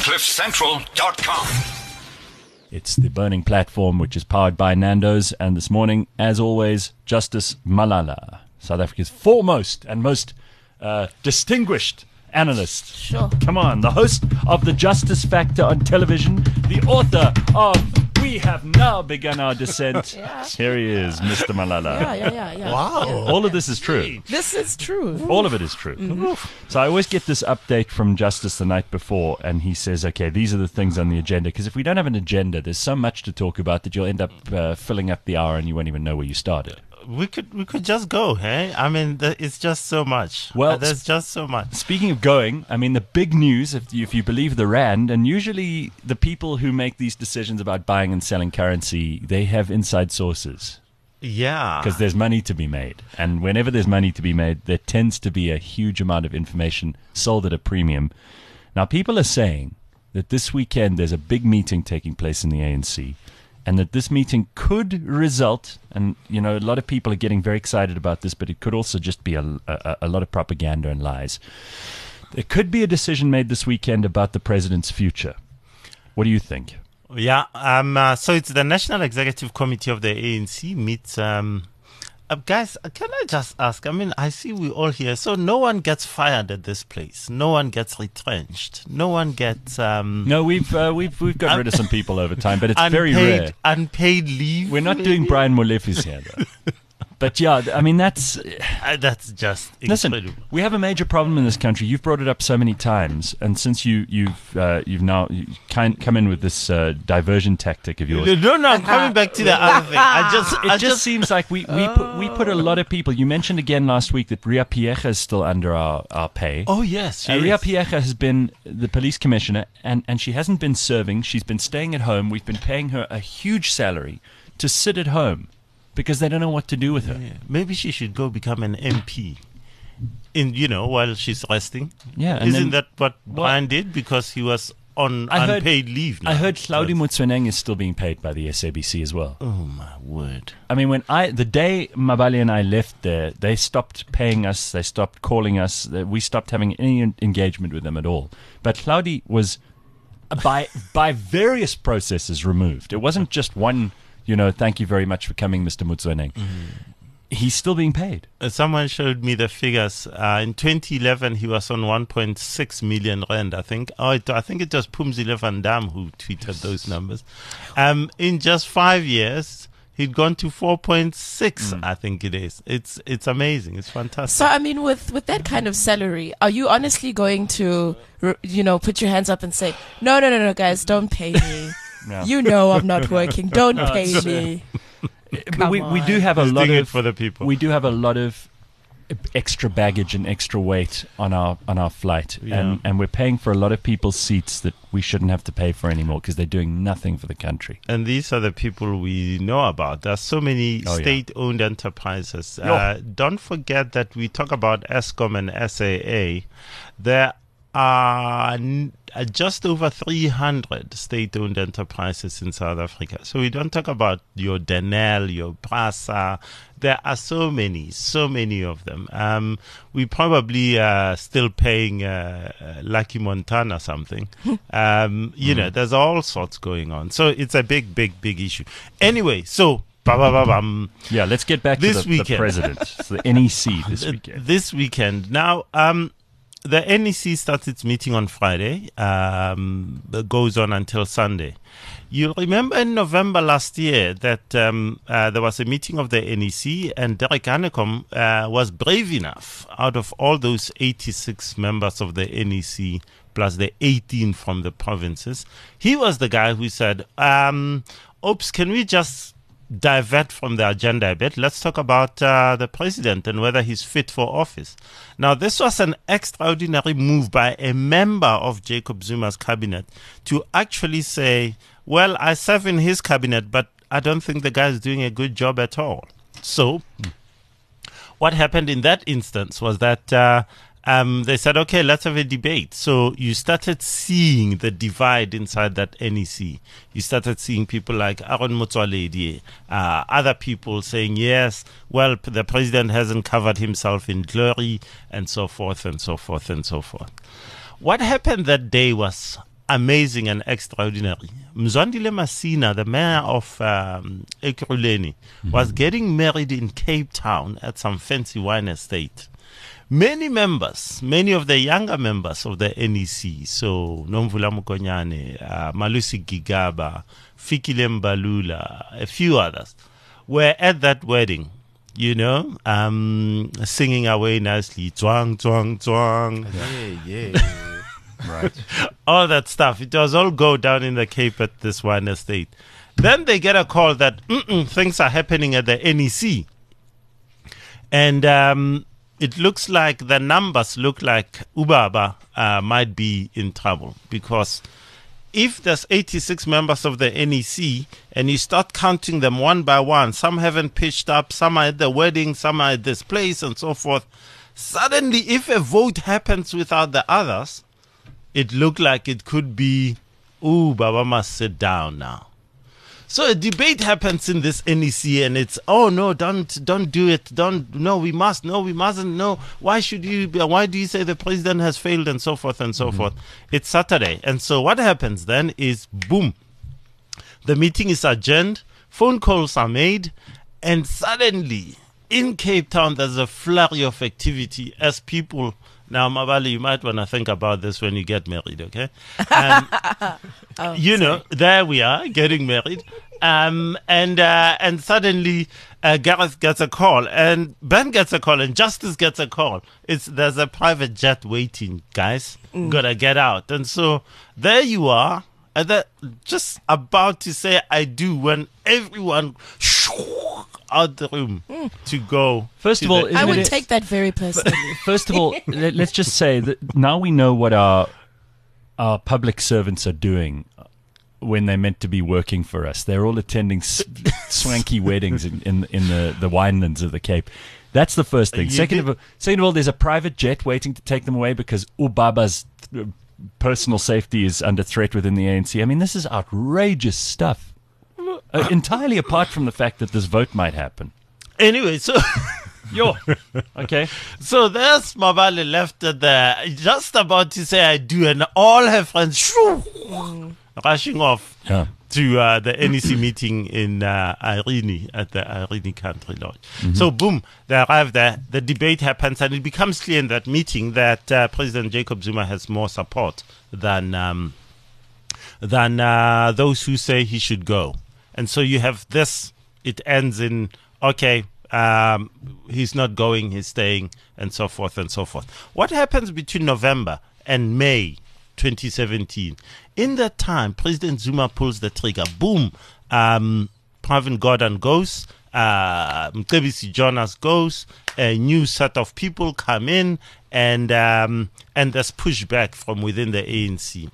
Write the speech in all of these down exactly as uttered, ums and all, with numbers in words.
cliff central dot com. It's the Burning Platform, which is powered by Nando's. And this morning, as always, Justice Malala, South Africa's foremost and most uh, distinguished analyst. Sure. Come on, the host of the Justice Factor on television, the author of We Have Now Begun Our Descent. Yeah. Here he is, Mister Malala. Yeah, yeah, yeah, yeah. Wow. Yeah. All of this is true. This is true. All of it is true. Mm-hmm. So I always get this update from Justice the night before, and he says, okay, these are the things on the agenda. Because if we don't have an agenda, there's so much to talk about that you'll end up uh, filling up the hour and you won't even know where you started. We could we could just go, hey? I mean, th- it's just so much. Well, Uh, there's just so much. Speaking of going, I mean, the big news, if you, if you believe the Rand, and usually the people who make these decisions about buying and selling currency, they have inside sources. Yeah. Because there's money to be made. And whenever there's money to be made, there tends to be a huge amount of information sold at a premium. Now, people are saying that this weekend there's a big meeting taking place in the A N C, and that this meeting could result, and, you know, a lot of people are getting very excited about this, but it could also just be a, a, a lot of propaganda and lies. There could be a decision made this weekend about the president's future. What do you think? Yeah. Um. Uh, so it's the National Executive Committee of the A N C meets. Um, uh, guys, can I just ask? I mean, I see we all here. So no one gets fired at this place. No one gets retrenched. No one gets. Um, No, we've uh, we've we've got rid of some people over time, but it's unpaid, very rare. Unpaid leave. We're not doing Brian Molefi's here, though. But yeah, I mean, that's... Uh, that's just Listen, incredible. we have a major problem in this country. You've brought it up so many times, and since you, you've uh, you've now you kind come in with this uh, diversion tactic of yours, No, no, I'm coming back to the other thing. I just, it I just, just, seems like we we put, we put a lot of people. You mentioned again last week that Ria Piecha is still under our, our pay. oh yes, Uh, she Ria is. Piecha has been the police commissioner, and, and she hasn't been serving. She's been staying at home. We've been paying her a huge salary to sit at home because they don't know what to do with her. Yeah. Maybe she should go become an M P. In you know while she's resting. Yeah, and Isn't then- that what Brian did because he was on I heard- unpaid leave? Now. I heard Claudie Motsoeneng is still being paid by the S A B C as well. Oh my word! I mean, when I the day Mabali and I left there, they stopped paying us. They stopped calling us. they- We stopped having any en- engagement with them at all. But Claudie was, uh, by by various processes, removed. It wasn't just one. You know, thank you very much for coming, Mister Motsoeneng. He's still being paid. Uh, someone showed me the figures. Uh, in twenty eleven, he was on one point six million rand. I think. Oh, it, I think it was Pumzile van Dam who tweeted those numbers. Um, in just five years, he'd gone to four point six. I think it is. It's it's amazing. It's fantastic. So, I mean, with, with that kind of salary, are you honestly going to, r- you know, put your hands up and say, no, no, no, no, guys, don't pay me. Yeah. You know I'm not working. Don't pay me. But we, we do have a He's lot doing of it for the people. we do have a lot of extra baggage and extra weight on our on our flight, Yeah. and and we're paying for a lot of people's seats that we shouldn't have to pay for anymore because they're doing nothing for the country. And these are the people we know about. There's so many Oh, yeah. state-owned enterprises. Yo. Uh, don't forget that we talk about Eskom and S A A. There are n- uh, just over three hundred state-owned enterprises in South Africa. So we don't talk about your Denel, your Prasa. There are so many, so many of them. Um, we probably uh, still paying uh, uh, Lucky Montana something. um, you know, there's all sorts going on. So it's a big, big, big issue. Anyway, so ba ba ba bum. Yeah, let's get back This to the, the weekend. president, it's the N E C this Uh, weekend. This weekend. Now, um, the N E C starts its meeting on Friday. Um, it goes on until Sunday. You remember in November last year that um, uh, there was a meeting of the N E C, and Derek Hanekom uh, was brave enough, out of all those eighty-six members of the N E C, plus the eighteen from the provinces, he was the guy who said, um, oops, can we just divert from the agenda a bit? Let's talk about uh, the president and whether he's fit for office. Now, this was an extraordinary move by a member of Jacob Zuma's cabinet to actually say, well, I serve in his cabinet, but I don't think the guy is doing a good job at all. So what happened in that instance was that uh, um, they said, okay, let's have a debate. So you started seeing the divide inside that N E C. You started seeing people like Aaron Motsoaledi, uh, other people saying, yes, well, p- the president hasn't covered himself in glory, and so forth and so forth and so forth. What happened that day was amazing and extraordinary. Mzwandile Masina, the mayor of um, Ekurhuleni, mm-hmm. was getting married in Cape Town at some fancy wine estate. Many members, many of the younger members of the N E C, so Nomvula Mokonyane, uh, Malusi Gigaba, Fikile Mbalula, a few others, were at that wedding, you know, um, singing away nicely, twang, twang, twang. Yeah, yeah. Right. All that stuff. It was all go down in the Cape at this wine estate. Then they get a call that things are happening at the N E C. And um, it looks like the numbers look like Ubaba uh, might be in trouble, because if there's eighty-six members of the N E C and you start counting them one by one, some haven't pitched up, some are at the wedding, some are at this place and so forth. Suddenly, if a vote happens without the others, it looked like it could be, ooh, Baba must sit down now. So a debate happens in this N E C, and it's, oh no, don't don't do it, don't, no, we must, no, we mustn't, no. Why should you? Be, why do you say the president has failed and so forth and so mm-hmm. forth? It's Saturday, and so what happens then is, boom, the meeting is adjourned, phone calls are made, and suddenly in Cape Town there's a flurry of activity as people. Now, Mabali, you might want to think about this when you get married, okay? Um, oh, you know, there we are, getting married. Um, and uh, and suddenly uh, Gareth gets a call, and Ben gets a call, and Justice gets a call. It's There's a private jet waiting, guys. Mm. Gotta get out. And so there you are, and that, just about to say I do, when everyone out the room mm. to go. First of all, I would it, take that very personally. First of all, let's just say that now we know what our our public servants are doing when they're meant to be working for us. They're all attending s- swanky weddings in, in in the the winelands of the Cape. That's the first thing. Second of all, second of all, there's a private jet waiting to take them away because Ubaba's personal safety is under threat within the A N C. I mean, this is outrageous stuff. Uh, entirely apart from the fact that this vote might happen. Anyway, so yo, okay. So there's Mabale left there, just about to say I do, and all her friends shoo, rushing off yeah. to uh, the N E C meeting in uh, Irene at the Irene Country Lodge. Mm-hmm. So boom, they arrive there. The debate happens, and it becomes clear in that meeting that uh, President Jacob Zuma has more support than um, than uh, those who say he should go. And so you have this, it ends in, okay, um, he's not going, he's staying, and so forth and so forth. What happens between November and May twenty seventeen? In that time, President Zuma pulls the trigger. Boom, um, Pravin Gordhan goes, uh, Mcebisi Jonas goes, a new set of people come in, and, um, and there's pushback from within the A N C.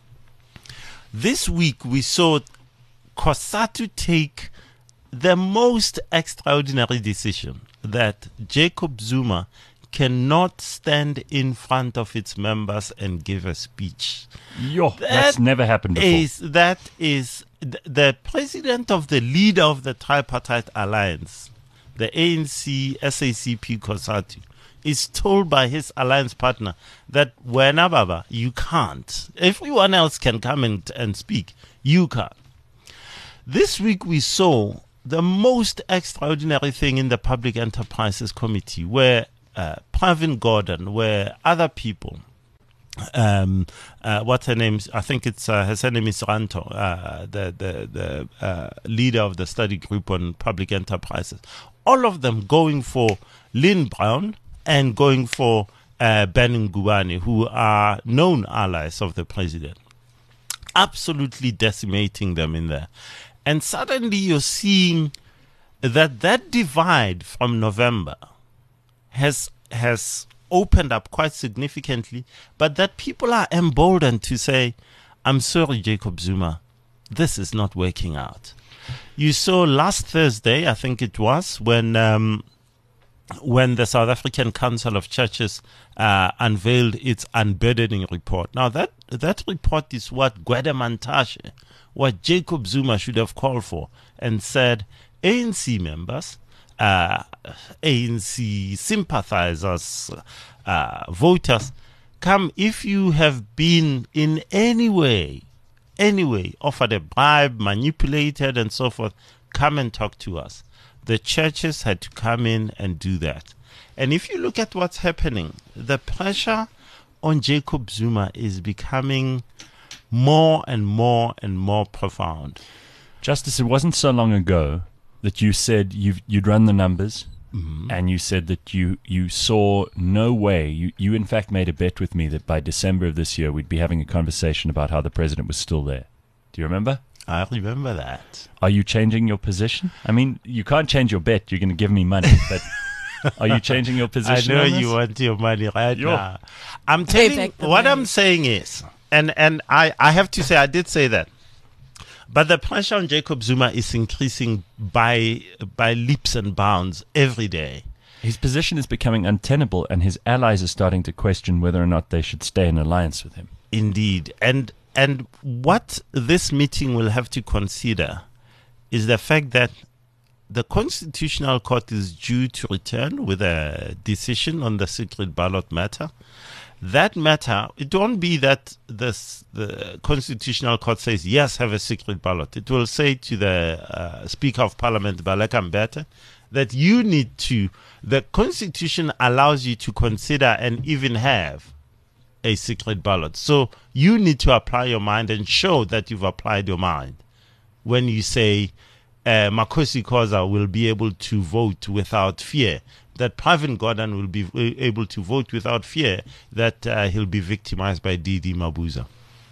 This week we saw COSATU take the most extraordinary decision that Jacob Zuma cannot stand in front of its members and give a speech. Yo, that that's never happened before. Is, that is th- the president of the leader of the tripartite alliance, the A N C, S A C P, COSATU, is told by his alliance partner that wena baba, you can't. Everyone else can come and, and speak. You can't. This week we saw the most extraordinary thing in the Public Enterprises Committee, where uh, Pravin Gordhan, where other people, um, uh, what's her name? I think it's uh, her name is Ranto, uh, the the the uh, leader of the study group on public enterprises. All of them going for Lynn Brown and going for uh, Ben Ngubane, who are known allies of the president, absolutely decimating them in there. And suddenly you're seeing that that divide from November has has opened up quite significantly, but that people are emboldened to say, I'm sorry, Jacob Zuma, this is not working out. You saw last Thursday, I think it was, when um, when the South African Council of Churches uh, unveiled its unburdening report. Now, that, that report is what Gwede Mantashe, what Jacob Zuma should have called for and said, A N C members, uh, A N C sympathizers, uh, voters, come, if you have been in any way, any way, offered a bribe, manipulated, and so forth, come and talk to us. The churches had to come in and do that. And if you look at what's happening, the pressure on Jacob Zuma is becoming more and more and more profound. Justice, it wasn't so long ago that you said you've, you'd run the numbers, Mm-hmm. and you said that you, you saw no way. You, you, in fact, made a bet with me that by December of this year, we'd be having a conversation about how the president was still there. Do you remember? I remember that. Are you changing your position? I mean, you can't change your bet. You're going to give me money, but are you changing your I position? know on this? you want your money right Yo. now. I'm Pay telling back the what money. I'm saying is, and, and I, I have to say, I did say that. But the pressure on Jacob Zuma is increasing by by leaps and bounds every day. His position is becoming untenable, and his allies are starting to question whether or not they should stay in alliance with him. Indeed. And and what this meeting will have to consider is the fact that the Constitutional Court is due to return with a decision on the secret ballot matter. That matter, it won't be that this, the Constitutional Court says, yes, have a secret ballot. It will say to the uh, Speaker of Parliament, Baleka Mbete, that you need to, the Constitution allows you to consider and even have a secret ballot. So you need to apply your mind and show that you've applied your mind when you say uh, Makosi Khoza will be able to vote without fear, that Pravin Gordhan will be able to vote without fear that uh, he'll be victimized by Didi Mabuza.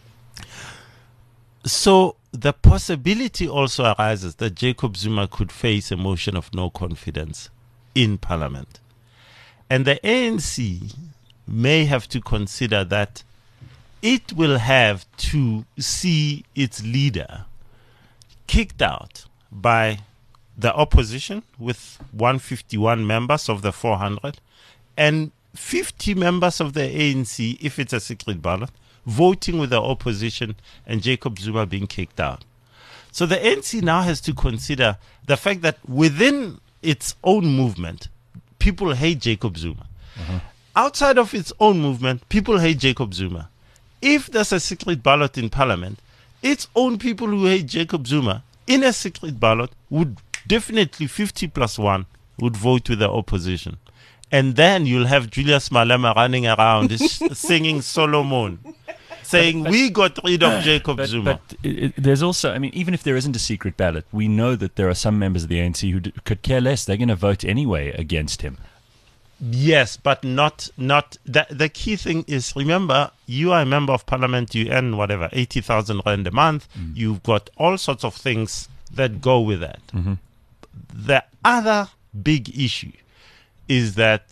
So the possibility also arises that Jacob Zuma could face a motion of no confidence in Parliament. And the A N C may have to consider that it will have to see its leader kicked out by the opposition with one hundred fifty-one members of the four hundred and fifty members of the A N C, if it's a secret ballot, voting with the opposition and Jacob Zuma being kicked out. So the A N C now has to consider the fact that within its own movement, people hate Jacob Zuma. Uh-huh. Outside of its own movement, people hate Jacob Zuma. If there's a secret ballot in Parliament, its own people who hate Jacob Zuma in a secret ballot would definitely fifty plus one would vote with the opposition. And then you'll have Julius Malema running around singing Solomon, saying, But- but- we got rid of Jacob But, Zuma. but it, it- there's also, I mean, even if there isn't a secret ballot, we know that there are some members of the A N C who d- could care less. They're going to vote anyway against him. Yes, but not not the the key thing is, remember, you are a member of Parliament, you earn whatever eighty thousand rand a month. Mm. You've got all sorts of things that go with that. Mhm. The other big issue is that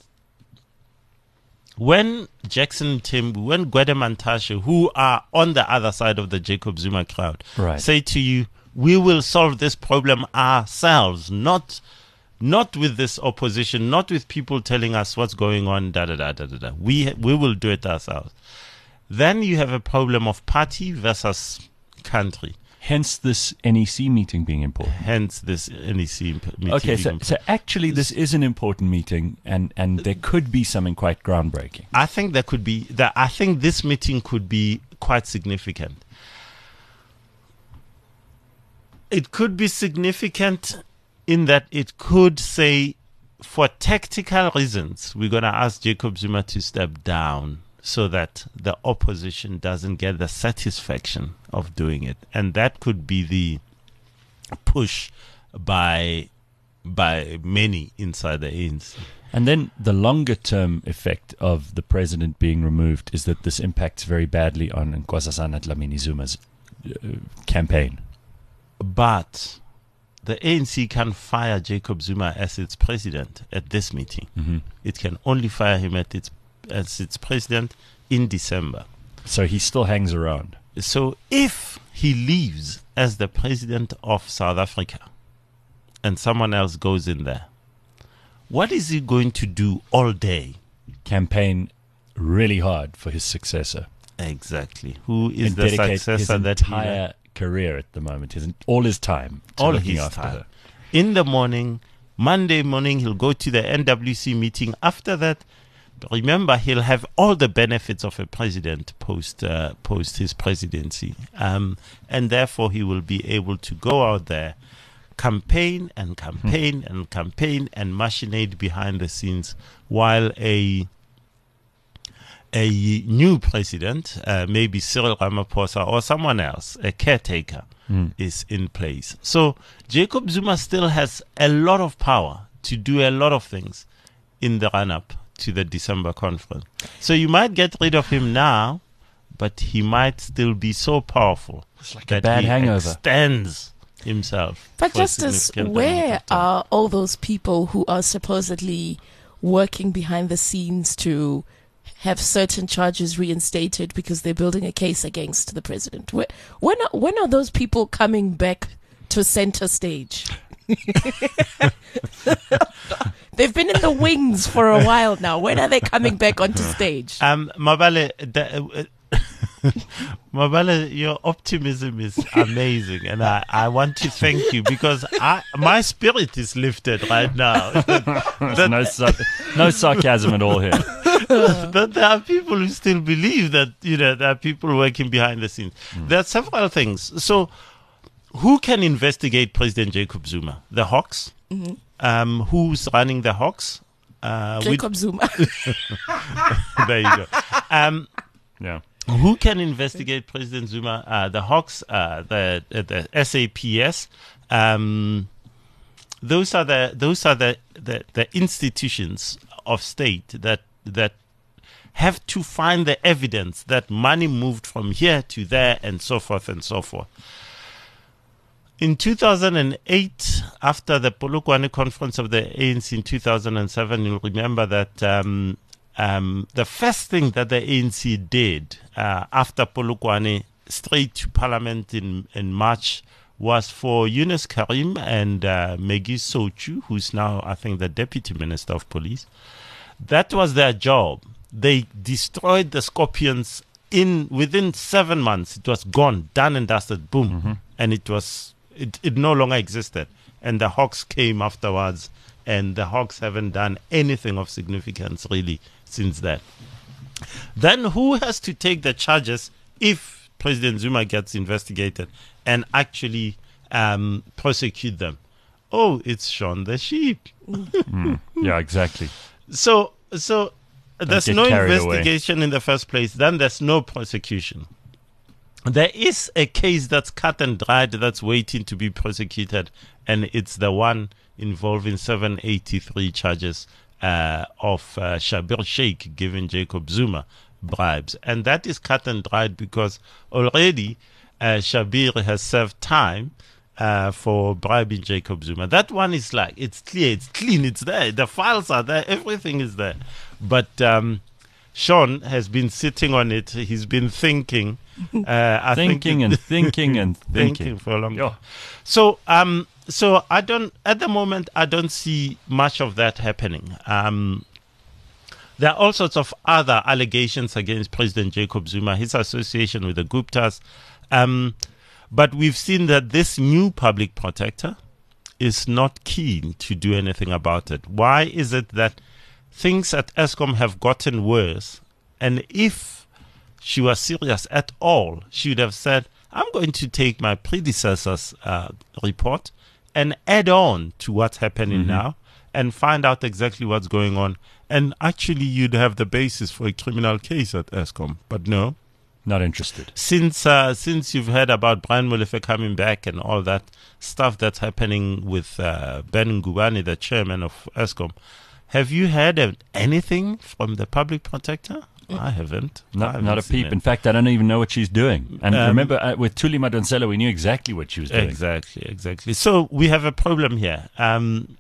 when Jackson Timbu, when Gwede Mantashe, who are on the other side of the Jacob Zuma crowd, Right. say to you, we will solve this problem ourselves, not not with this opposition, not with people telling us what's going on, da da da da da da. We we will do it ourselves. Then you have a problem of party versus country. Hence this N E C meeting being important. Hence this N E C imp- meeting. Okay, so, being- so actually this is an important meeting, and, and there could be something quite groundbreaking. I think there could be that. I think this meeting could be quite significant. It could be significant in that it could say, for tactical reasons, we're going to ask Jacob Zuma to step down so that the opposition doesn't get the satisfaction of doing it. And that could be the push by by many inside the A N C. And then the longer term effect of the president being removed is that this impacts very badly on Nkosazana Dlamini Zuma's uh, campaign. But the A N C can fire Jacob Zuma as its president at this meeting. Mm-hmm. It can only fire him at its as its president in December. So he still hangs around. So if he leaves as the president of South Africa and someone else goes in there, what is he going to do all day? Campaign really hard for his successor. Exactly. Who is and the dedicate his successor that he entire career at the moment, his, all his time to all looking his after time. her. In the morning, Monday morning, he'll go to the N W C meeting. After that, remember, he'll have all the benefits of a president post uh, post his presidency, um, and therefore he will be able to go out there, campaign and campaign and campaign and machinate behind the scenes while a a new president, uh, maybe Cyril Ramaphosa or someone else, a caretaker, mm. is in place. So Jacob Zuma still has a lot of power to do a lot of things in the run-up to the December conference. So you might get rid of him now, but he might still be so powerful it's like that a bad he hangover. extends himself. But for a Justice, significant amount where of time. are all those people who are supposedly working behind the scenes to have certain charges reinstated because they're building a case against the president? Where, when are, when are those people coming back to center stage? They've been in the wings for a while now. When are they coming back onto stage? Um, Mabale, the, uh, Mabale, your optimism is amazing, and I, I want to thank you because I, my spirit is lifted right now. There's no, sar- no sarcasm at all here. That there are people who still believe that, you know, there are people working behind the scenes. Mm. There are several things. So, who can investigate President Jacob Zuma? The Hawks. Mm-hmm. Um, who's running the Hawks? Uh, Jacob Zuma. There you go. Um, yeah. Who can investigate President Zuma? Uh, the Hawks, uh, the uh, the S A P S. Um, those are the those are the, the, the institutions of state that that have to find the evidence that money moved from here to there and so forth and so forth. In two thousand eight, after the Polokwane conference of the A N C in two thousand seven, you'll remember that um, um, the first thing that the A N C did uh, after Polokwane, straight to Parliament in, in March, was for Yunus Karim and uh, Maggie Sochu, who's now, I think, the Deputy Minister of Police. That was their job. They destroyed the Scorpions in within seven months. It was gone, done and dusted, boom. Mm-hmm. And it was it, it no longer existed. And the Hawks came afterwards, and the Hawks haven't done anything of significance really since then. Then who has to take the charges if President Zuma gets investigated and actually um, prosecute them? Oh, it's Shaun the Sheep. mm. Yeah, exactly. So, so there's no investigation away. in the first place. Then there's no prosecution. There is a case that's cut and dried that's waiting to be prosecuted, and it's the one involving seven eighty-three charges uh, of uh, Shabir Sheikh giving Jacob Zuma bribes. And that is cut and dried because already uh, Shabir has served time Uh, for bribing Jacob Zuma. That one is like, it's clear, it's clean, it's there. The files are there, everything is there. But um, Shaun has been sitting on it. He's been thinking. Uh, I thinking think and thinking and thinking. thinking for a long Yo. time. So, um, so I don't, at the moment, I don't see much of that happening. Um, there are all sorts of other allegations against President Jacob Zuma, his association with the Guptas. Um, But we've seen that this new public protector is not keen to do anything about it. Why is it that things at Eskom have gotten worse? And if she was serious at all, she would have said, I'm going to take my predecessor's uh, report and add on to what's happening mm-hmm. now and find out exactly what's going on. And actually, you'd have the basis for a criminal case at Eskom. But no. Not interested. Since uh, since you've heard about Brian Molefe coming back and all that stuff that's happening with uh, Ben Ngubane, the chairman of Eskom, have you heard of anything from the public protector? I haven't. Not, I haven't not a seen peep. it. In fact, I don't even know what she's doing. And Um, remember, uh, with Thuli Madonsela, we knew exactly what she was doing. Exactly, exactly. So we have a problem here. Um,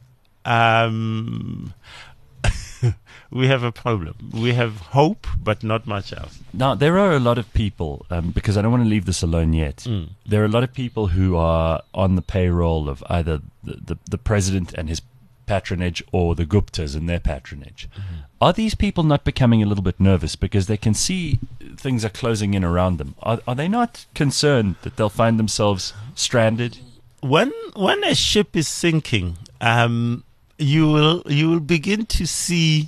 um, we have a problem. We have hope, but not much else. Now, there are a lot of people, um, because I don't want to leave this alone yet. Mm. There are a lot of people who are on the payroll of either the, the, the president and his patronage or the Guptas and their patronage. Mm-hmm. Are these people not becoming a little bit nervous because they can see things are closing in around them? Are, are they not concerned that they'll find themselves stranded? When when a ship is sinking, um, you will you will begin to see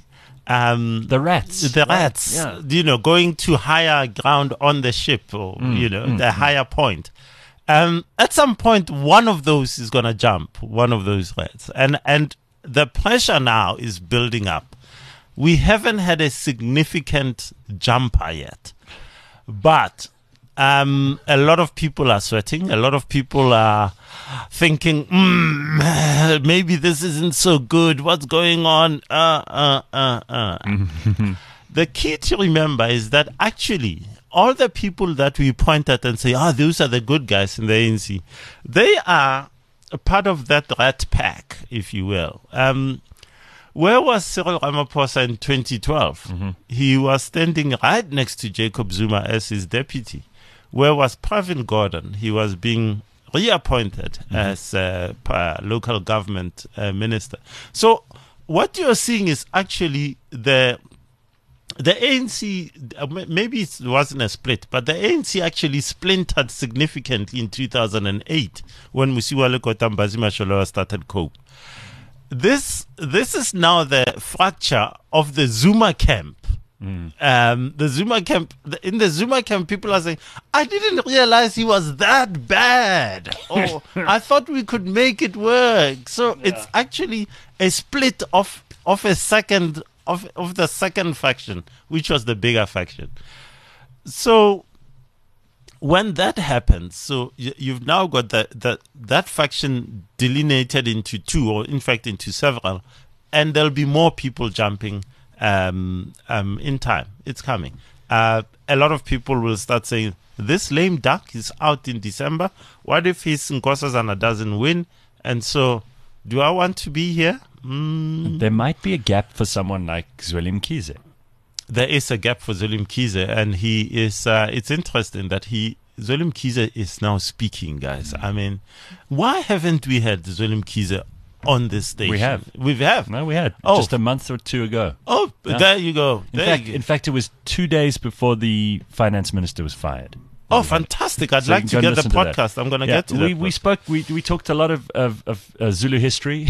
Um, The rats. the rats, Yeah. you know, going to higher ground on the ship, or you know, the higher point. Um, at some point, one of those is gonna jump. One of those rats, and and the pressure now is building up. We haven't had a significant jumper yet, but um, a lot of people are sweating. A lot of people are thinking, mm, maybe this isn't so good. What's going on? Uh, uh, uh, uh. The key to remember is that actually all the people that we point at and say, oh, those are the good guys in the A N C, they are a part of that rat pack, if you will. Um, where was Cyril Ramaphosa in twenty twelve? Mm-hmm. He was standing right next to Jacob Zuma as his deputy. Where was Pravin Gordhan? He was being reappointed mm-hmm. as uh, uh, local government uh, minister. So what you're seeing is actually the the A N C, uh, maybe it wasn't a split, but the A N C actually splintered significantly in two thousand eight when Musiwale Kotambazima Sholowa started COPE. This this is now the fracture of the Zuma camp. Mm. Um, the Zuma camp, in the Zuma camp, people are saying, I didn't realize he was that bad. Or I thought we could make it work. So yeah. It's actually a split of, of a second, of, of the second faction, which was the bigger faction. So when that happens, so you, you've now got the, the, that faction delineated into two, or in fact into several, and there'll be more people jumping Um, um, in time. It's coming. Uh, a lot of people will start saying, this lame duck is out in December. What if his Nkosazana doesn't win? And so, do I want to be here? Mm. There might be a gap for someone like Zweli Mkhize. There is a gap for Zweli Mkhize, and he is, uh, it's interesting that he, Zweli Mkhize is now speaking, guys. Mm. I mean, why haven't we had Zweli Mkhize on this station? We have. We have. No, we had. Oh. Just a month or two ago. Oh, Yeah. there you go. In There fact, you go. in fact, it was two days before the finance minister was fired. Oh, fantastic. I'd So like you to can go get and the listen to that. podcast. I'm going to Yeah, get to we, that. we spoke. We we talked a lot of of, of uh, Zulu history.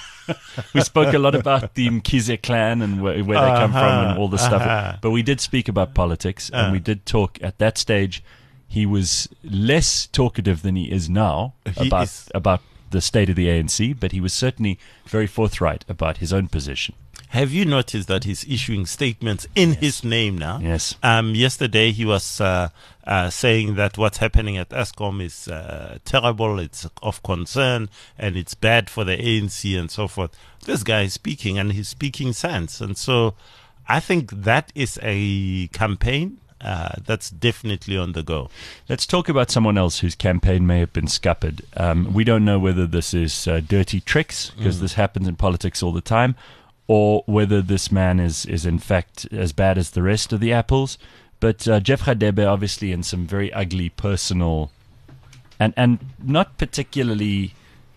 We spoke a lot about the Mkhize clan and where, where they come from and all this Uh-huh. stuff. But we did speak about politics, and Uh. we did talk at that stage. He was less talkative than he is now He about is. about the state of the A N C, but he was certainly very forthright about his own position. Have you noticed that he's issuing statements in his name now? Yes. Um, yesterday he was uh, uh, saying that what's happening at Eskom is uh, terrible, it's of concern, and it's bad for the A N C and so forth. This guy is speaking, and he's speaking sense. And so I think that is a campaign uh, that's definitely on the go. Let's talk about someone else whose campaign may have been scuppered. Um, we don't know whether this is uh, dirty tricks, because Mm. this happens in politics all the time, or whether this man is, is in fact as bad as the rest of the apples. But uh, Jeff Radebe, obviously in some very ugly personal and, and not particularly...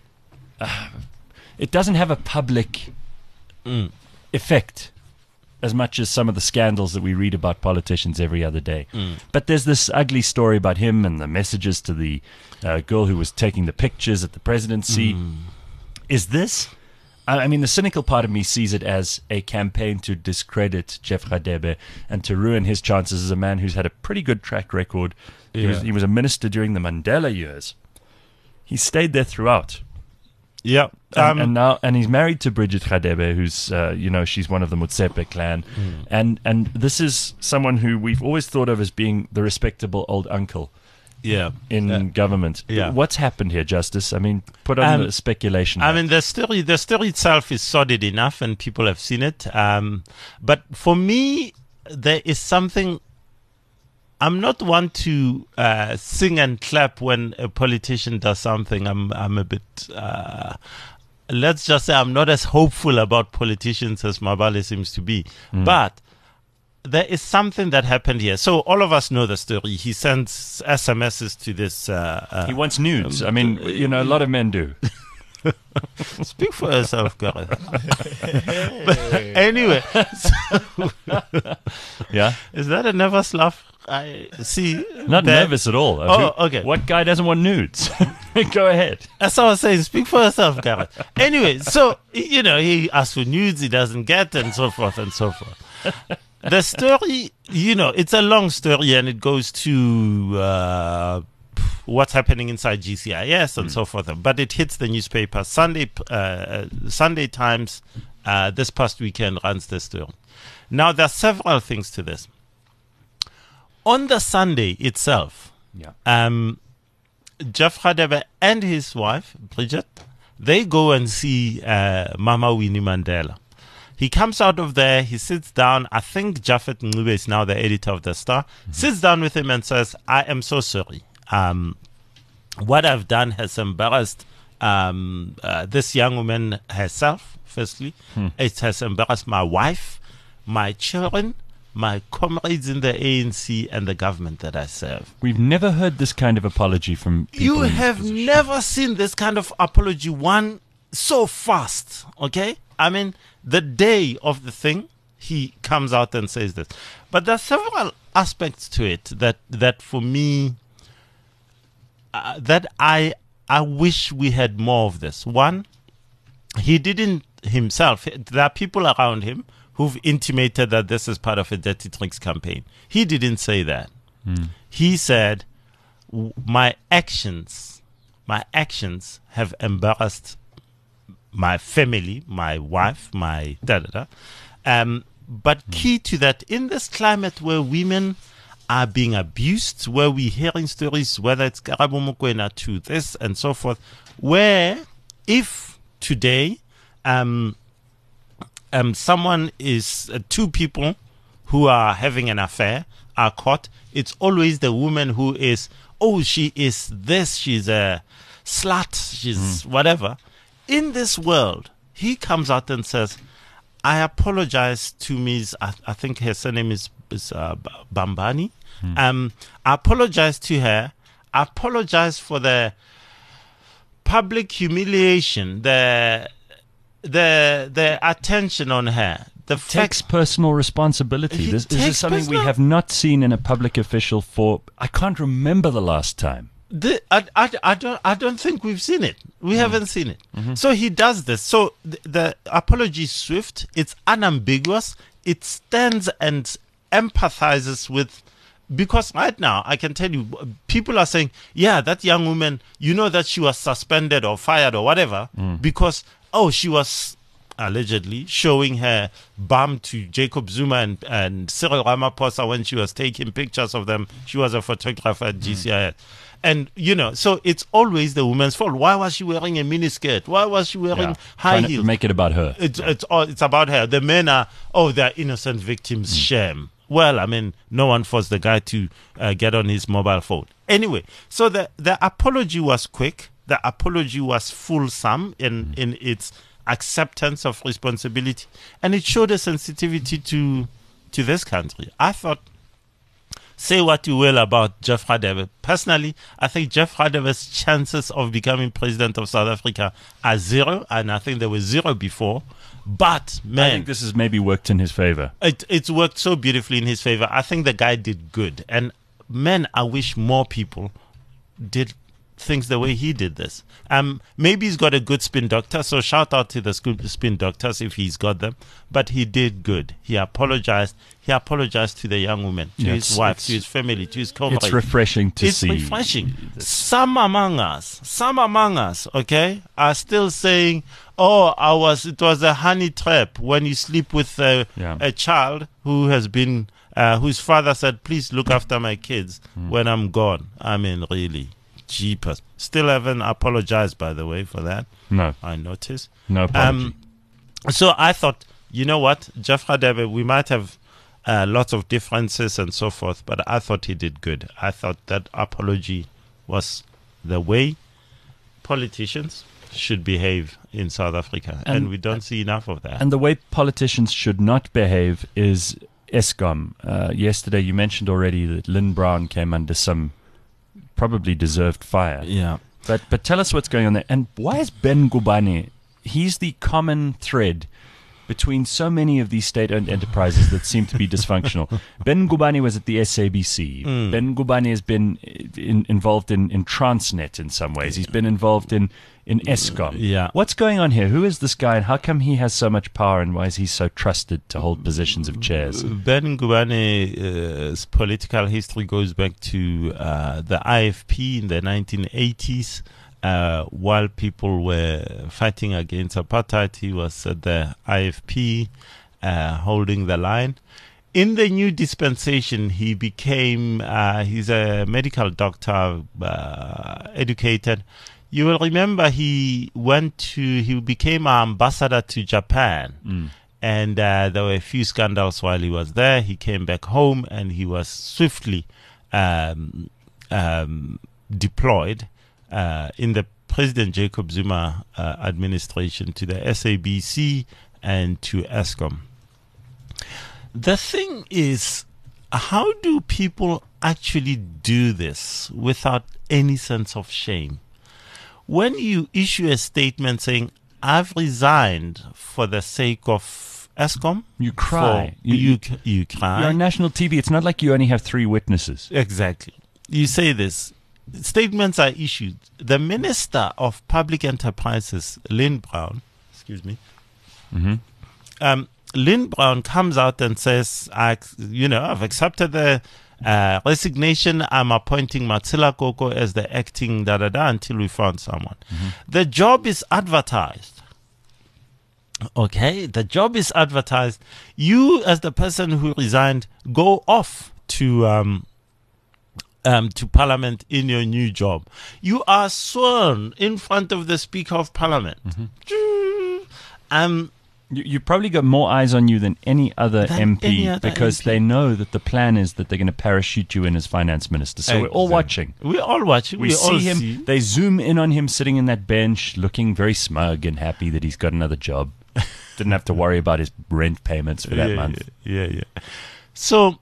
Uh, it doesn't have a public Mm. effect as much as some of the scandals that we read about politicians every other day. Mm. But there's this ugly story about him and the messages to the uh, girl who was taking the pictures at the presidency. Mm. Is this... I I mean, the cynical part of me sees it as a campaign to discredit Jeff Radebe and to ruin his chances as a man who's had a pretty good track record. He, was, Yeah. he was a minister during the Mandela years. He stayed there throughout. Yeah. And, Um, and now, and he's married to Bridget Radebe, who's, uh, you know, she's one of the Motsepe clan, Mm. and and this is someone who we've always thought of as being the respectable old uncle yeah. in Uh, government. yeah. What's happened here, Justice? I mean, put on Um, the speculation. I hat. mean, the story, the story itself is sordid enough, and people have seen it. Um, but for me, there is something. I'm not one to uh, sing and clap when a politician does something. I'm, I'm a bit. Uh, let's just say I'm not as hopeful about politicians as Mabale seems to be, Mm. but. There is something that happened here. So all of us know the story. He sends S M Ses to this. Uh, uh, He wants nudes. I mean, you know, a lot of men do. Speak for yourself, Gareth. But anyway, so Yeah, is that a nervous laugh? I see. not that- nervous at all. Oh, okay. What guy doesn't want nudes? Go ahead. As I was saying, speak for yourself, Gareth. Anyway, so, you know, he asks for nudes he doesn't get, and so forth and so forth. The story, you know, it's a long story, and it goes to uh, what's happening inside G C I S and mm. so forth. But it hits the newspaper. Sunday, uh, Sunday Times, uh, this past weekend, runs the story. Now, there are several things to this. On the Sunday itself, yeah. um, Jeff Radebe and his wife, Bridget, they go and see uh, Mama Winnie Mandela. He comes out of there, he sits down. I think Japhet Ngube is now the editor of The Star. Mm-hmm. Sits down with him and says, I am so sorry. Um, what I've done has embarrassed um, uh, this young woman herself, firstly. Hmm. It has embarrassed my wife, my children, my comrades in the A N C, and the government that I serve. We've never heard this kind of apology from people. You in have position. never seen this kind of apology, one so fast, okay? I mean, the day of the thing, he comes out and says this. But there are several aspects to it that, that for me, uh, that I, I wish we had more of this. One, he didn't himself, there are people around him who've intimated that this is part of a Dirty Tricks campaign. He didn't say that. Mm. He said, my actions, my actions have embarrassed my family, my wife, my da-da-da. Um, but mm. key to that, in this climate where women are being abused, where we're hearing stories, whether it's Karabo Mokoena to this and so forth, where if today um, um, someone is, uh, two people who are having an affair are caught, it's always the woman who is, oh, she is this, she's a slut, she's mm. whatever. In this world, he comes out and says, I apologize to Miz I, I think her surname is, is uh, Bambani. Hmm. Um, I apologize to her. I apologize for the public humiliation, the the the attention on her. The fact takes personal responsibility. This, this is something personal. we have not seen in a public official for, I can't remember the last time. The, I, I, I don't I don't think we've seen it. We mm. haven't seen it. Mm-hmm. So he does this. So the, the apology is swift. It's unambiguous. It stands and empathizes with, because right now I can tell you, people are saying, yeah, that young woman, you know that she was suspended or fired or whatever mm. because, oh, she was allegedly showing her bum to Jacob Zuma and, and Cyril Ramaphosa when she was taking pictures of them. She was a photographer at G C I S. Mm. And, you know, so it's always the woman's fault. Why was she wearing a miniskirt? Why was she wearing yeah. high Trying heels? To make it about her. It's, yeah. it's, all, it's about her. The men are, oh, they're innocent victims. Mm. Shame. Well, I mean, no one forced the guy to uh, get on his mobile phone. Anyway, so the, the apology was quick. The apology was fulsome in, mm. in its acceptance of responsibility. And it showed a sensitivity to, to this country. I thought, say what you will about Jeff Radebe. Personally, I think Jeff Radebe's chances of becoming president of South Africa are zero, and I think they were zero before. But, man, I think this has maybe worked in his favor. It, it's worked so beautifully in his favor. I think the guy did good. And, man, I wish more people did things the way he did this. Um, maybe he's got a good spin doctor, so shout out to the spin doctors if he's got them. But he did good. He apologized. He apologized to the young woman, to yeah, his wife, to his family, to his comrades. It's refreshing to it's see. It's refreshing. Some among us, some among us, okay, are still saying, oh, I was, it was a honey trap when you sleep with a, yeah. a child who has been, uh, whose father said, please look after my kids mm. when I'm gone. I mean, really. Jeepers. Still haven't apologized, by the way, for that. No. I noticed. No apology. Um, so I thought, you know what, Jeff Radebe, we might have uh, lots of differences and so forth, but I thought he did good. I thought that apology was the way politicians should behave in South Africa, and, and we don't see enough of that. And the way politicians should not behave is Eskom. Uh, yesterday you mentioned already that Lynn Brown came under some probably deserved fire. Yeah. But but tell us what's going on there. And why is Ben Gubane, he's the common thread between so many of these state-owned enterprises that seem to be dysfunctional. Ben Ngubane was at the S A B C. Mm. Ben Ngubane has been in, involved in, in Transnet in some ways. He's been involved in, in ESCOM. Yeah. What's going on here? Who is this guy, and how come he has so much power, and why is he so trusted to hold positions of chairs? Ben Ngubane's political history goes back to uh, the I F P in the nineteen eighties. Uh, while people were fighting against apartheid, he was at the I F P uh, holding the line. In the new dispensation, he became, uh, he's a medical doctor, uh, educated. You will remember he went to, he became an ambassador to Japan. Mm. And uh, there were a few scandals while he was there. He came back home and he was swiftly um, um, deployed uh, in the President Jacob Zuma uh, administration to the S A B C and to ESCOM. The thing is, how do people actually do this without any sense of shame? When you issue a statement saying, I've resigned for the sake of ESCOM, You cry. for- you, you cry. You're on national T V. It's not like you only have three witnesses. Exactly. You say this. Statements are issued. The Minister of Public Enterprises, Lynn Brown, excuse me, Mm-hmm. um, Lynn Brown comes out and says, I, you know, I've accepted the uh, resignation. I'm appointing Matsila Koko as the acting da-da-da until we found someone. Mm-hmm. The job is advertised. Okay, the job is advertised. You, as the person who resigned, go off to um, um, to Parliament in your new job. You are sworn in front of the Speaker of Parliament. Mm-hmm. Um, You, you've probably got more eyes on you than any other Than M P any other because M P. they know that the plan is that they're going to parachute you in as finance minister. So we're all Exactly. watching. We're all watching. We, We, see all him. see. They zoom in on him sitting in that bench, looking very smug and happy that he's got another job. Didn't have to worry about his rent payments for that yeah, month. Yeah, yeah, yeah. So,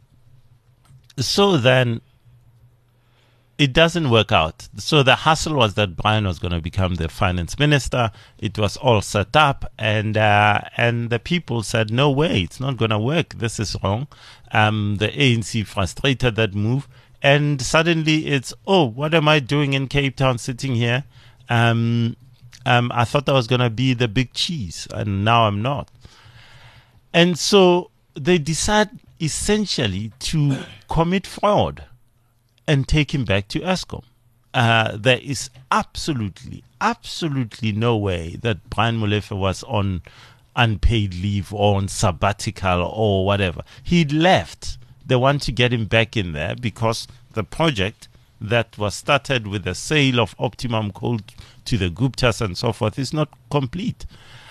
so then it doesn't work out. So the hustle was that Brian was going to become the finance minister. It was all set up, and uh, and the people said, "No way, it's not going to work. This is wrong." Um, the A N C frustrated that move, and suddenly it's, "Oh, what am I doing in Cape Town, sitting here?" Um, um, I thought I was going to be the big cheese, and now I'm not. And so they decide essentially to commit fraud and take him back to ESCOM. Uh, there is absolutely, absolutely no way that Brian Molefe was on unpaid leave or on sabbatical or whatever. He'd left. They want to get him back in there because the project that was started with the sale of Optimum Coal to the Guptas and so forth is not complete.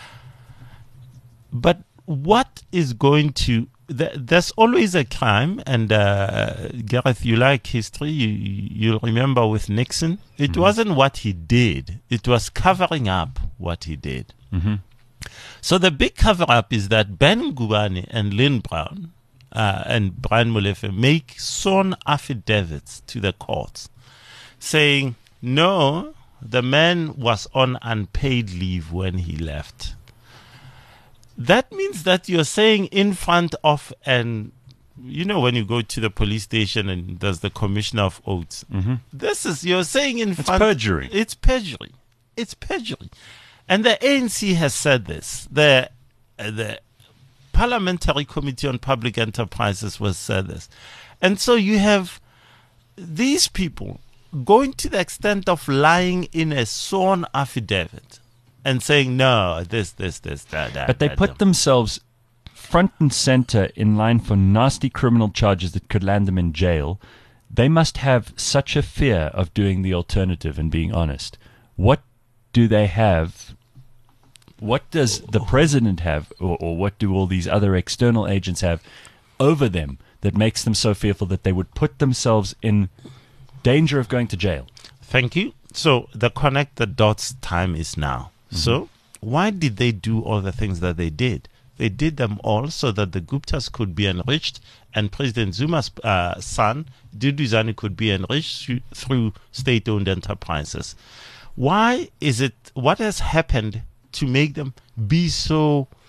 But what is going to... Th- there's always a crime, and uh, Gareth, you like history, you, you'll remember with Nixon, it Mm-hmm. wasn't what he did, it was covering up what he did. Mm-hmm. So the big cover-up is that Ben Ngubane and Lynn Brown uh, and Brian Molefe make sworn affidavits to the courts saying, no, the man was on unpaid leave when he left. That means that you're saying in front of an, you know, when you go to the police station and there's the commissioner of oaths. Mm-hmm. This is, you're saying in It's front. perjury. It's perjury. It's perjury. And the A N C has said this. The, uh, the Parliamentary Committee on Public Enterprises was said this. And so you have these people going to the extent of lying in a sworn affidavit and saying, no, this, this, this, that, that. But they that, put that. themselves front and center in line for nasty criminal charges that could land them in jail. They must have such a fear of doing the alternative and being honest. What do they have? What does the president have, or, or what do all these other external agents have over them that makes them so fearful that they would put themselves in danger of going to jail? Thank you. So the connect the dots time is now. Mm-hmm. So why did they do all the things that they did? They did them all so that the Guptas could be enriched and President Zuma's uh, son, Dudu Zani, could be enriched through, through state-owned enterprises. Why is it, what has happened to make them be so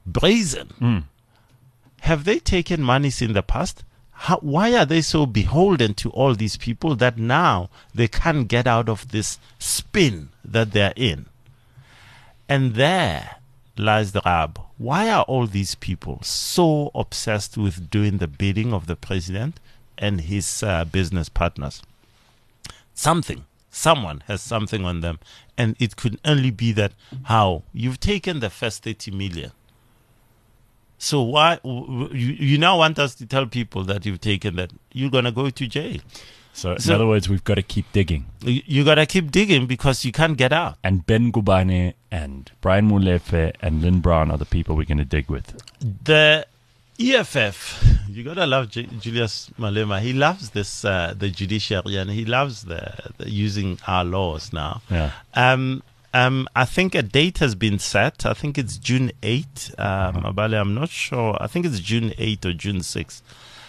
brazen. Mm. Have they taken monies in the past? How, why are they so beholden to all these people that now they can't get out of this spin that they're in? And there lies the rub. Why are all these people so obsessed with doing the bidding of the president and his uh, business partners? Something, someone has something on them. And it could only be that, how? You've taken the first thirty million. So why you, you now want us to tell people that you've taken that? You're going to go to jail. So, in So- other words, we've got to keep digging. You, you got to keep digging because you can't get out. And Ben Gubane and Brian Molefe and Lynn Brown are the people we're going to dig with. The E F F, you got to love J- Julius Malema. He loves this, uh, the judiciary, and he loves the, the using our laws now. Yeah. Um, um, I think a date has been set. I think it's June eighth. Um, Abale, I'm not sure. I think it's June eighth or June sixth.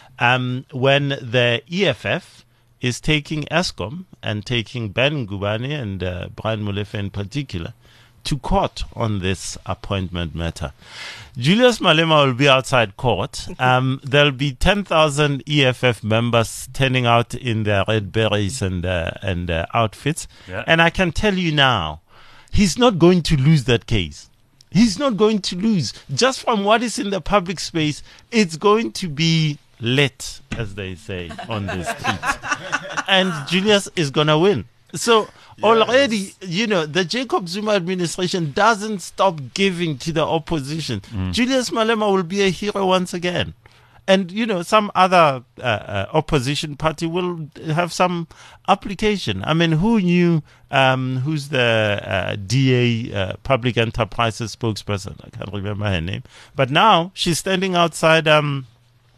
Um, when the E F F is taking ESCOM and taking Ben Gubane and uh, Brian Molefe in particular to court on this appointment matter. Julius Malema will be outside court. Um, there'll be ten thousand E F F members turning out in their red berets and uh, and uh, outfits. Yeah. And I can tell you now, he's not going to lose that case. He's not going to lose. Just from what is in the public space, it's going to be lit, as they say, on the street. And Julius is going to win. So already, you know, the Jacob Zuma administration doesn't stop giving to the opposition. Julius Malema will be a hero once again. And, you know, some other uh, uh, opposition party will have some application. I mean, who knew um, who's the uh, D A uh, Public Enterprises spokesperson? I can't remember her name. But now she's standing outside um,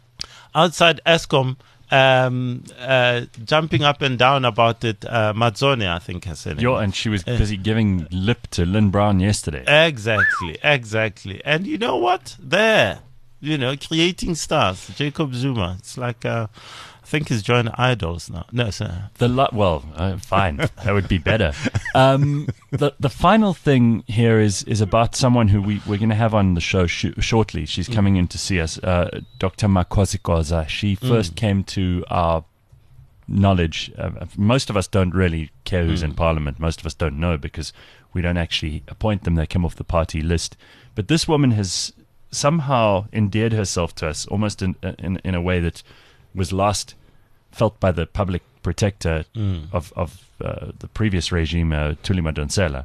outside ESCOM, um, uh, jumping up and down about it. Uh, Mazzone, I think, has said it. Yo, and she was busy giving lip to Lynn Brown yesterday. Exactly, exactly. And you know what? There, you know, creating stars. Jacob Zuma. It's like, uh, I think he's joined Idols now. No, sir. The lo- well, uh, fine, that would be better. Um, the the final thing here is is about someone who we we're going to have on the show sh- shortly. She's coming in to see us, uh, Doctor Makhosikoza. She first came to our knowledge. Uh, most of us don't really care who's in Parliament. Most of us don't know because we don't actually appoint them. They come off the party list. But this woman has somehow endeared herself to us, almost in in, in a way that was last felt by the public protector of of uh, the previous regime, uh, Thuli Madonsela,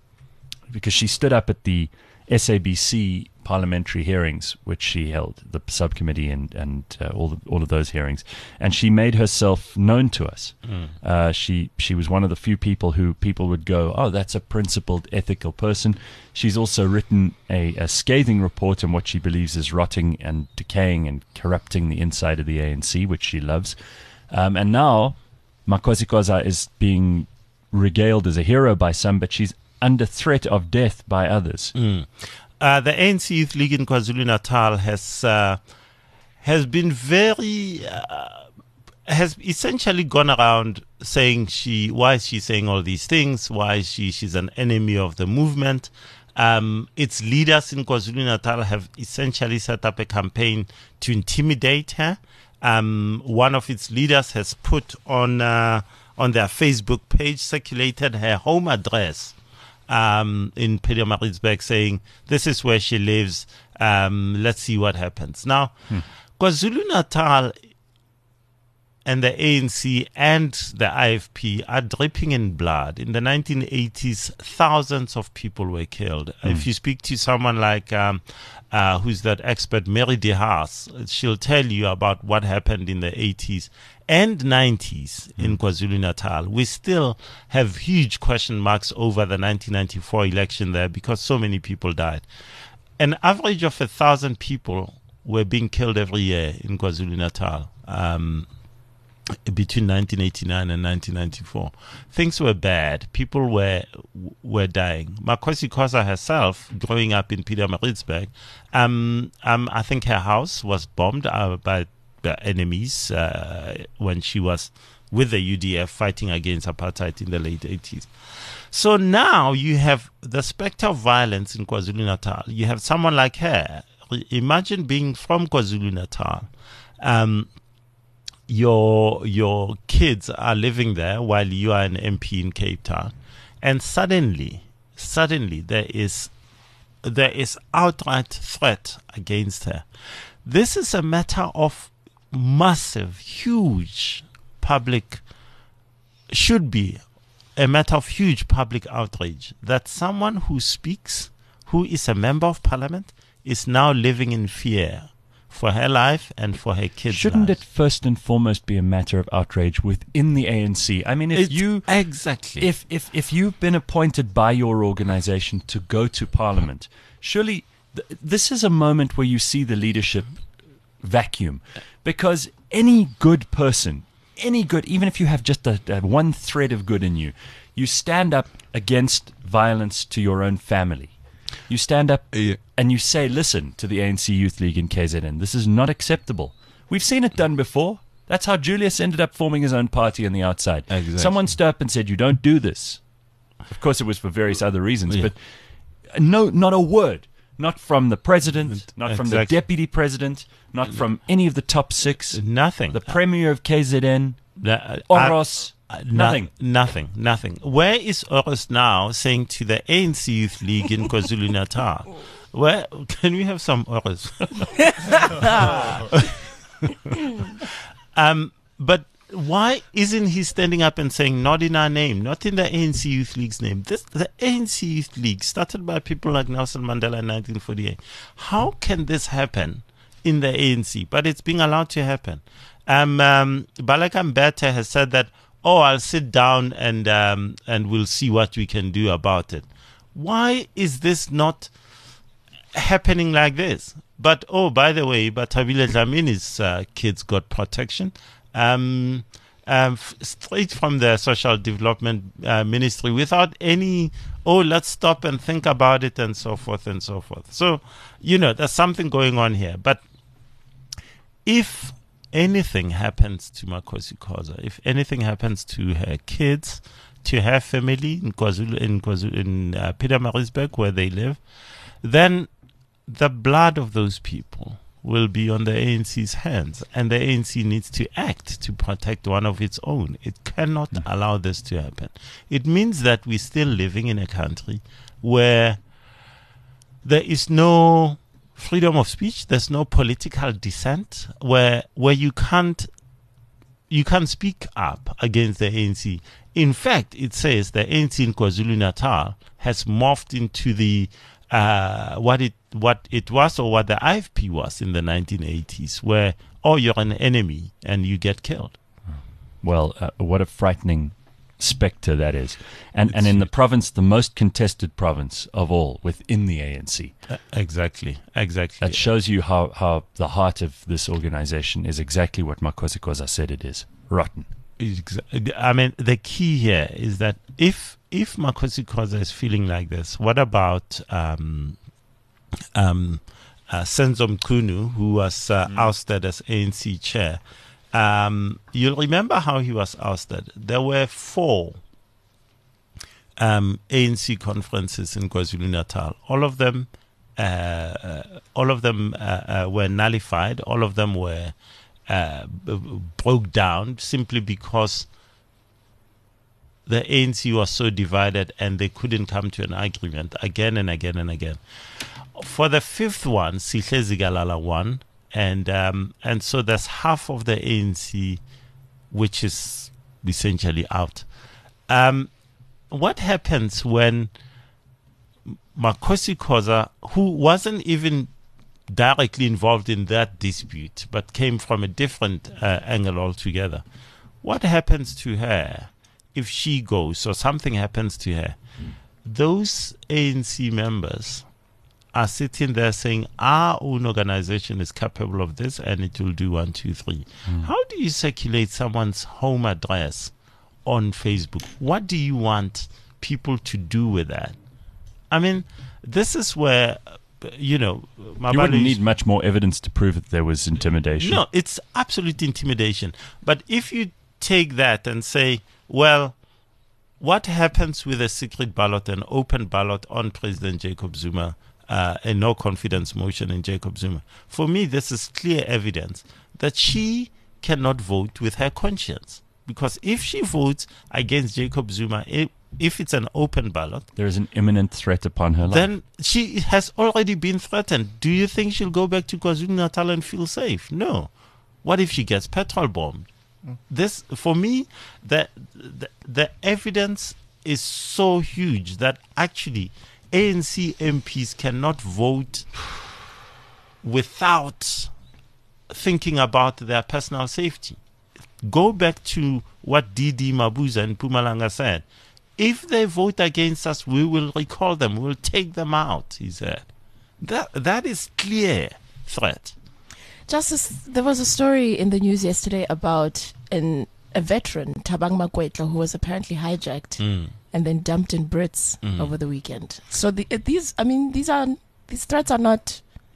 because she stood up at the S A B C parliamentary hearings, which she held, the subcommittee and and uh, all the, all of those hearings, and she made herself known to us. Uh, she she was one of the few people who people would go, oh, that's a principled, ethical person. She's also written a, a scathing report on what she believes is rotting and decaying and corrupting the inside of the A N C, which she loves. Um, and now Makhosikoza is being regaled as a hero by some, but she's under threat of death by others. Mm. Uh, the A N C Youth League in KwaZulu-Natal has uh, has been very uh, has essentially gone around saying she why is she saying all these things? Why is she she's an enemy of the movement? Um, its leaders in KwaZulu-Natal have essentially set up a campaign to intimidate her. Um, one of its leaders has put on uh, on their Facebook page, circulated her home address um, in Pietermaritzburg, saying this is where she lives. Um, let's see what happens. Now, hmm. KwaZulu-Natal and the A N C and the I F P are dripping in blood. In the nineteen eighties, thousands of people were killed. Mm. If you speak to someone like, um, uh, who's that expert, Mary De Haas, she'll tell you about what happened in the eighties and nineties mm. in KwaZulu-Natal. We still have huge question marks over the nineteen ninety-four election there because so many people died. An average of a thousand people were being killed every year in KwaZulu-Natal. Um, between nineteen eighty-nine and nineteen ninety-four. Things were bad. People were were dying. Makhosikoza herself, growing up in Pietermaritzburg, um, um, I think her house was bombed uh, by the enemies uh, when she was with the U D F fighting against apartheid in the late eighties. So now you have the specter of violence in KwaZulu-Natal. You have someone like her. Imagine being from KwaZulu-Natal. Um, your your kids are living there while you are an M P in Cape Town, and suddenly, suddenly there is there is outright threat against her. This is a matter of massive, huge public, should be a matter of huge public outrage that someone who speaks, who is a member of parliament, is now living in fear for her life and for her kids' Shouldn't lives. it first and foremost be a matter of outrage within the A N C? I mean, if It's- you exactly if, if if you've been appointed by your organization to go to parliament, surely th- this is a moment where you see the leadership vacuum, because any good person, any good, even if you have just a, a one thread of good in you, you stand up against violence to your own family. You stand up Yeah. and you say, listen, to the A N C Youth League in K Z N, this is not acceptable. We've seen it done before. That's how Julius ended up forming his own party on the outside. Exactly. Someone stood up and said, you don't do this. Of course, it was for various other reasons, Yeah. but no, not a word. Not from the president, not from the Exactly. deputy president, not from any of the top six, nothing. the premier of K Z N, The- uh, Oros, uh, no- nothing. Nothing. Nothing. Where is Oros now saying to the A N C Youth League in KwaZulu-Natal? Where can we have some Oros? um, but why isn't he standing up and saying, not in our name, not in the A N C Youth League's name? This, the A N C Youth League, started by people like Nelson Mandela in nineteen forty-eight. How can this happen in the A N C? But it's being allowed to happen. Um, um, Baleka Mbete has said that, oh, I'll sit down and um, and we'll see what we can do about it. Why is this not happening like this? But, oh, by the way, Batabile Dlamini's uh, kids got protection. Um, um, f- straight from the Social Development uh, Ministry without any, oh, let's stop and think about it and so forth and so forth. So, you know, there's something going on here. But if anything happens to Makosi Khoza, if anything happens to her kids, to her family in KwaZulu, in, KwaZulu, in uh, Pietermaritzburg where they live, then the blood of those people will be on the A N C's hands, and the A N C needs to act to protect one of its own. It cannot mm. allow this to happen. It means that we're still living in a country where there is no freedom of speech, there's no political dissent, where where you can't you can't speak up against the A N C. In fact, it says the A N C in KwaZulu-Natal has morphed into the uh, what it what it was or what the I F P was in the nineteen eighties, where, oh, you're an enemy and you get killed. Well, uh, what a frightening spectre that is. And and in the province, the most contested province of all within the A N C. Uh, exactly, exactly. That shows you how, how the heart of this organization is exactly what Makosi Khoza said it is. Rotten. Exa- I mean, the key here is that if if Makosi Khoza is feeling like this, what about um, um, uh, Senzo Mchunu, who was uh, mm. ousted as A N C chair? Um, you'll remember how he was ousted. There were four um, A N C conferences in KwaZulu-Natal. All of them, uh, uh, all of them uh, uh, were nullified. All of them were uh, b- broke down simply because the A N C was so divided and they couldn't come to an agreement again and again and again. For the fifth one, Sihle Zigalala won. And um, and so there's half of the A N C which is essentially out. Um, what happens when Makosi Khoza, who wasn't even directly involved in that dispute but came from a different uh, angle altogether, what happens to her if she goes or something happens to her? Those A N C members are sitting there saying our own organization is capable of this and it will do one, two, three. Mm. How do you circulate someone's home address on Facebook? What do you want people to do with that? I mean, this is where, you know, you wouldn't need much more evidence to prove that there was intimidation. No, it's absolute intimidation. But if you take that and say, well, what happens with a secret ballot, an open ballot on President Jacob Zuma, uh, a no confidence motion in Jacob Zuma? For me, this is clear evidence that she cannot vote with her conscience. Because if she votes against Jacob Zuma, if, if it's an open ballot, There is an imminent threat upon her life. then she has already been threatened. Do you think she'll go back to KwaZulu-Natal and feel safe? No. What if she gets petrol bombed? This, for me, the, the the evidence is so huge that actually A N C M Ps cannot vote without thinking about their personal safety. Go back to what D D Mabuza and Mpumalanga said. If they vote against us, we will recall them. We'll take them out, he said. That That is clear threat. Justice, there was a story in the news yesterday about an, a veteran, Thabang Makwetla, who was apparently hijacked and then dumped in Brits over the weekend. So the, uh, these, I mean, these are these threats are not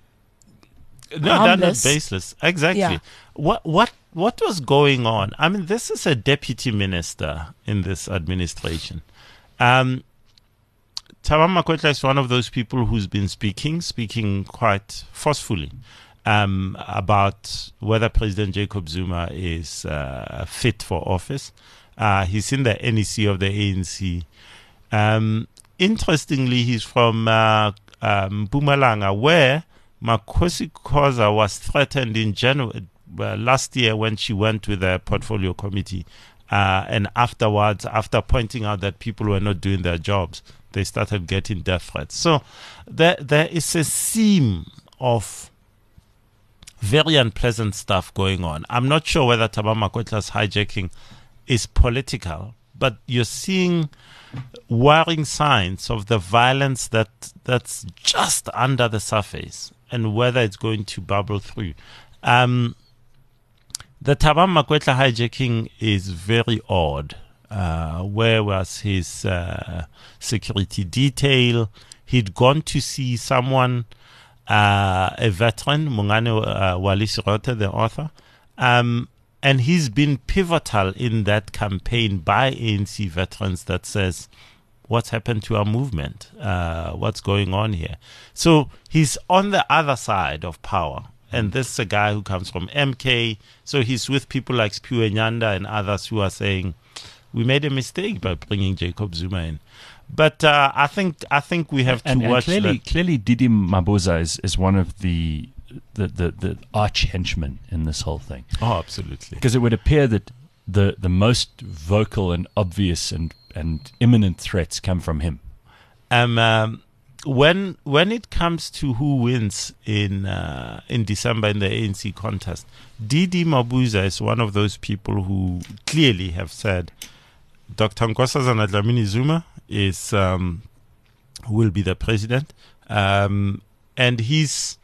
No, they're not harmless. baseless. Exactly. Yeah. What what what was going on? I mean, this is a deputy minister in this administration. Um, Thabang Makwetla is one of those people who's been speaking, speaking quite forcefully um, about whether President Jacob Zuma is uh, fit for office. Uh, he's in the N E C of the A N C. Um, interestingly, he's from uh, um, Mpumalanga, where Makhosi Khoza was threatened in January uh, last year when she went with the portfolio committee, uh, and afterwards, after pointing out that people were not doing their jobs, they started getting death threats. So there, there is a seam of very unpleasant stuff going on. I'm not sure whether Thabang Makwetla's hijacking is political, but you're seeing worrying signs of the violence that that's just under the surface and whether it's going to bubble through. Um, the Thabang Makwetla hijacking is very odd. Uh, where was his uh, security detail? He'd gone to see someone, uh, a veteran, Mungane uh, Walisirote, the author, um, and he's been pivotal in that campaign by A N C veterans that says, what's happened to our movement? Uh, what's going on here? So he's on the other side of power. And this is a guy who comes from M K. So he's with people like Sphiwe Nyanda and others who are saying, we made a mistake by bringing Jacob Zuma in. But uh, I think I think we have to and, and watch clearly, that. clearly, Didi Mabuza is, is one of the the, the the arch henchmen in this whole thing. Oh, absolutely. Because it would appear that the the most vocal and obvious and, and imminent threats come from him. Um, um, when when it comes to who wins in uh, in December in the A N C contest, Didi Mabuza is one of those people who clearly have said Doctor Nkosazana Dlamini Zuma is um, will be the president, um, and he's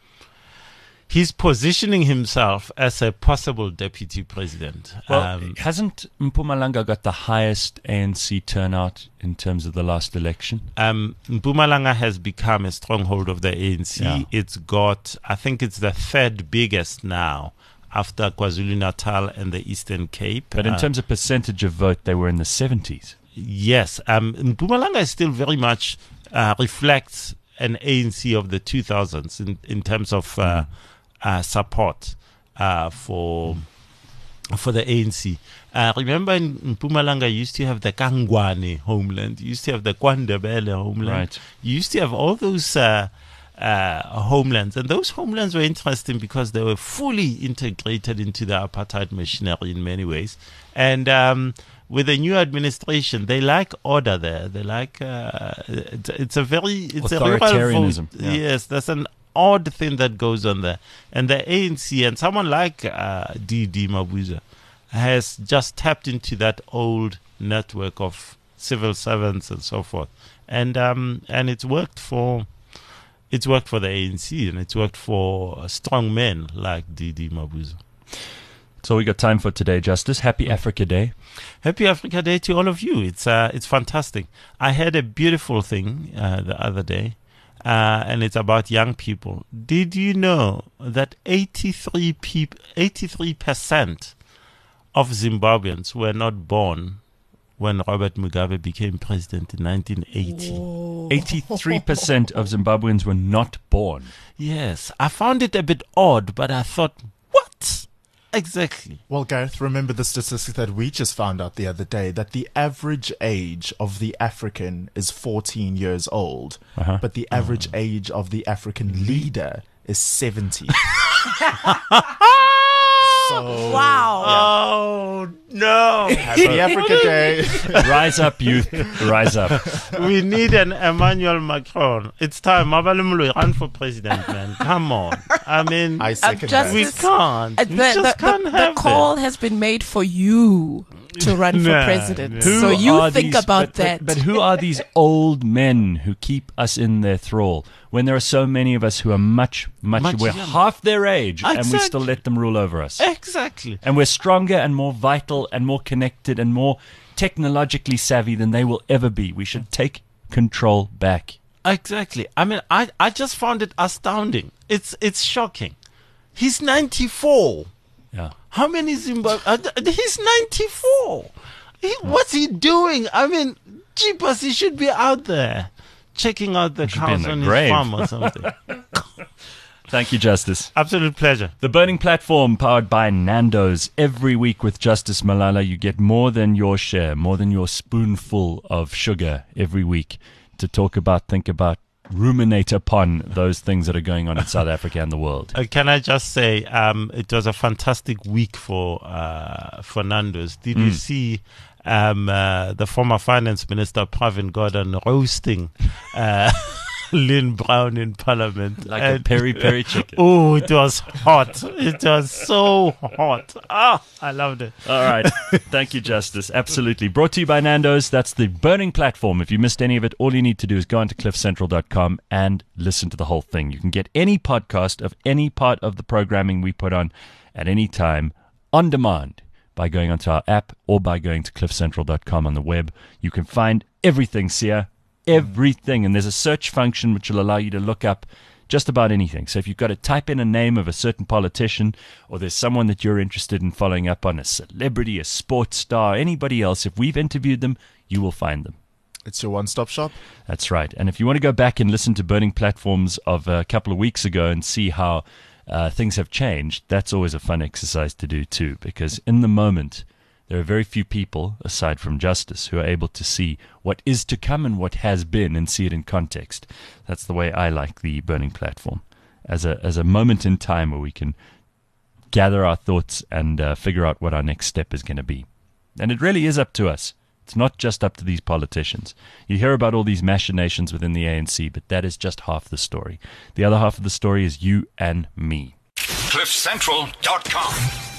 he's positioning himself as a possible deputy president. Well, um, hasn't Mpumalanga got the highest A N C turnout in terms of the last election? Um, Mpumalanga has become a stronghold of the A N C. Yeah. It's got, I think it's the third biggest now after KwaZulu-Natal and the Eastern Cape. But in Uh, terms of percentage of vote, they were in the seventies. Yes, um, Mpumalanga still very much uh, reflects an A N C of the two thousands in, in terms of uh, uh, support uh, for for the A N C. Uh, remember in Mpumalanga, you used to have the Kangwane homeland, you used to have the KwaNdebele homeland, Right. you used to have all those uh, uh, homelands, and those homelands were interesting because they were fully integrated into the apartheid machinery in many ways. And um, with the new administration, they like order there. They like uh, it's, it's a very it's a rural Authoritarianism, vote. yeah. Yes, there's an odd thing that goes on there, and the A N C and someone like uh, D D Mabuza has just tapped into that old network of civil servants and so forth, and um, and it's worked for it's worked for the A N C, and it's worked for strong men like D D Mabuza. So we got time for today, Justice. Happy Africa Day. Happy Africa Day to all of you. It's uh, it's fantastic. I heard a beautiful thing uh, the other day, uh, and it's about young people. Did you know that eighty-three peop- eighty-three percent of Zimbabweans were not born when Robert Mugabe became president in nineteen eighty. eighty-three percent of Zimbabweans were not born. Yes, I found it a bit odd, but I thought, what? Exactly. Well, Gareth, remember the statistic that we just found out the other day, that the average age of the African is fourteen years old, Uh-huh. but the average age of the African leader is seventy. So, Wow. Oh, no. happy Africa Day. Rise up, youth. Rise up. We need an Emmanuel Macron. It's time. Mabalumulu, run for president, man. Come on. I mean, I second just- that. we this- can't. Uh, We the, just the, can't the, have the call has been made for you to run for Nah, president. nah. So Who you are think these- about but- that. But, but who are these old men who keep us in their thrall when there are so many of us who are much, much, Much we're younger. half their age and we Exactly. still let them rule over us? that. Exactly. And we're stronger and more vital and more connected and more technologically savvy than they will ever be. We should take control back. Exactly. I mean, I, I just found it astounding. It's it's shocking. He's ninety-four. Yeah. How many Zimbabwe? Uh, th- he's ninety-four. He, what's he doing? I mean, jeepers, he should be out there checking out the should be in cows the on his grave. farm or something. Thank you, Justice. Absolute pleasure. The Burning Platform, powered by Nando's. Every week with Justice Malala, you get more than your share, more than your spoonful of sugar every week to talk about, think about, ruminate upon those things that are going on in South Africa and the world. Uh, can I just say, um, it was a fantastic week for uh, for Nando's. Did you see um, uh, the former finance minister Pravin Gordhan roasting uh, Lynn Brown in Parliament? Like a peri peri chicken. Oh, it was hot. It was so hot. Ah, I loved it. All right. Thank you, Justice. Absolutely. Brought to you by Nando's. That's the Burning Platform. If you missed any of it, all you need to do is go onto cliff central dot com and listen to the whole thing. You can get any podcast of any part of the programming we put on at any time on demand by going onto our app or by going to cliff central dot com on the web. You can find everything, Sia. Everything. And there's a search function which will allow you to look up just about anything. So if you've got to type in a name of a certain politician, or there's someone that you're interested in following up on, a celebrity, a sports star, anybody else, if we've interviewed them, you will find them. It's your one-stop shop. That's right. And if you want to go back and listen to Burning Platforms of a couple of weeks ago and see how uh, things have changed, that's always a fun exercise to do too, because in the moment, there are very few people, aside from Justice, who are able to see what is to come and what has been and see it in context. That's the way I like the Burning Platform, as a as a moment in time where we can gather our thoughts and uh, figure out what our next step is going to be. And it really is up to us. It's not just up to these politicians. You hear about all these machinations within the A N C, but that is just half the story. The other half of the story is you and me. cliff central dot com.